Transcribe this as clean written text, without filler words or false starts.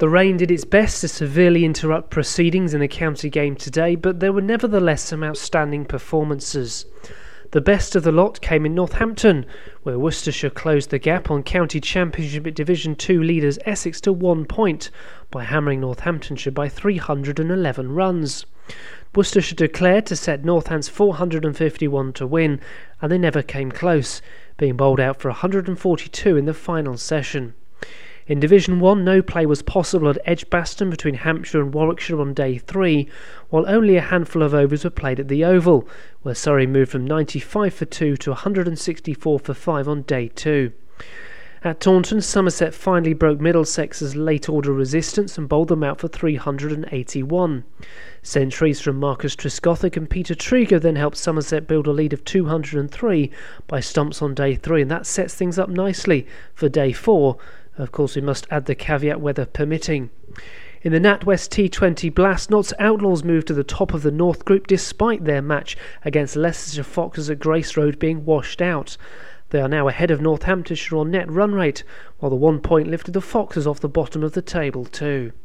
The rain did its best to severely interrupt proceedings in the county game today, but there were nevertheless some outstanding performances. The best of the lot came in Northampton, where Worcestershire closed the gap on County Championship Division 2 leaders Essex to 1 point by hammering Northamptonshire by 311 runs. Worcestershire declared to set Northants 451 to win, and they never came close, being bowled out for 142 in the final session. In Division 1, no play was possible at Edgbaston between Hampshire and Warwickshire on day 3, while only a handful of overs were played at the Oval, where Surrey moved from 95 for 2 to 164 for 5 on day 2. At Taunton, Somerset finally broke Middlesex's late-order resistance and bowled them out for 381. Centuries from Marcus Trescothick and Peter Trieger then helped Somerset build a lead of 203 by stumps on day 3, and that sets things up nicely for day 4. Of course, we must add the caveat weather permitting. In the NatWest T20 Blast, Notts Outlaws moved to the top of the North Group despite their match against Leicestershire Foxes at Grace Road being washed out. They are now ahead of Northamptonshire on net run rate, while the 1 point lifted the Foxes off the bottom of the table too.